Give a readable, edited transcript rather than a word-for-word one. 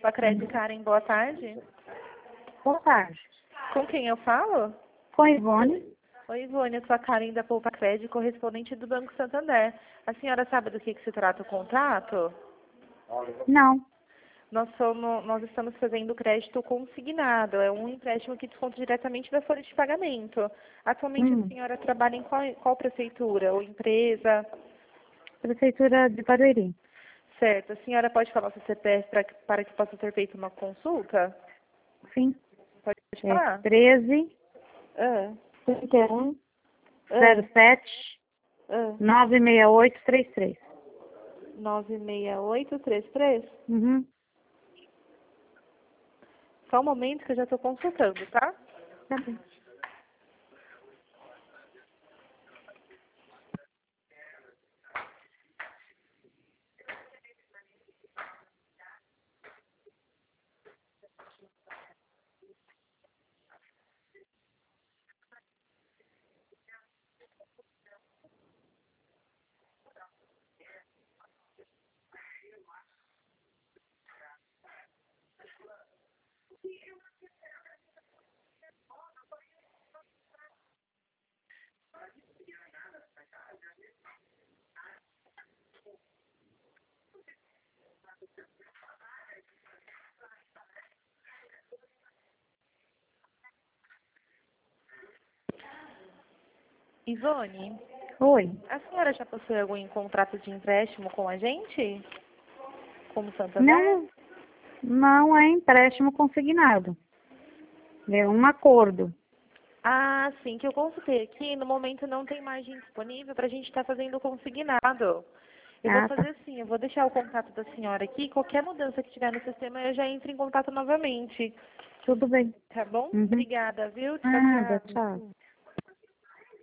Poupa-Cred, Karen, boa tarde. Boa tarde. Com quem eu falo? Com a Ivone? Oi, Ivone, eu sou a Karen da Poupa-Cred, correspondente do Banco Santander. A senhora sabe do que se trata o contrato? Não. Nós estamos fazendo crédito consignado, é um empréstimo que desconta diretamente da folha de pagamento. Atualmente a senhora trabalha em qual prefeitura ou empresa? Prefeitura de Barueri. Certo. A senhora pode falar o seu CPF para que possa ser feita uma consulta? Sim. Pode falar? 13 Ah, 31 ah, 07 ah. 96833. 96833? Uhum. Só um momento que eu já estou consultando, tá? Tá bem. Ivone, Oi. a senhora já possui algum contrato de empréstimo com a gente? Como Santander? Não, não é empréstimo consignado. É um acordo. Ah, sim, que eu consultei aqui. No momento não tem margem disponível para a gente estar fazendo o consignado. Eu vou Ah, tá. fazer assim, eu vou deixar o contato da senhora aqui. Qualquer mudança que tiver no sistema, eu já entro em contato novamente. Tudo bem. Tá bom? Uhum. Obrigada, viu? Tchau, Nada, tchau. tchau.